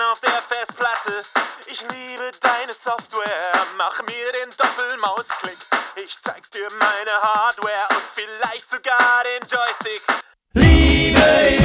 auf der Festplatte. Ich liebe deine Software, mach mir den Doppelmausklick. Ich zeig dir meine Hardware und vielleicht sogar den Joystick. Liebe